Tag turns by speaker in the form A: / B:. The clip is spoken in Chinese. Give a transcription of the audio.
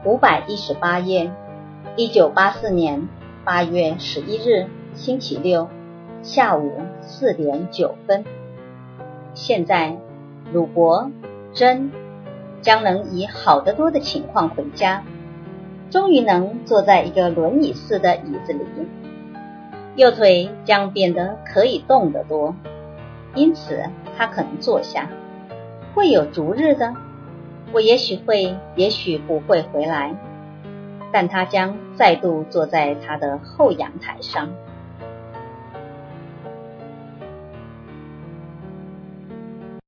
A: 518页，1984年8月11日星期六下午4点9分。现在鲁国真将能以好得多的情况回家，终于能坐在一个轮椅似的椅子里，右腿将变得可以动得多，因此他可能坐下。会有逐日的，我也许会，也许不会回来，但他将再度坐在他的后阳台上。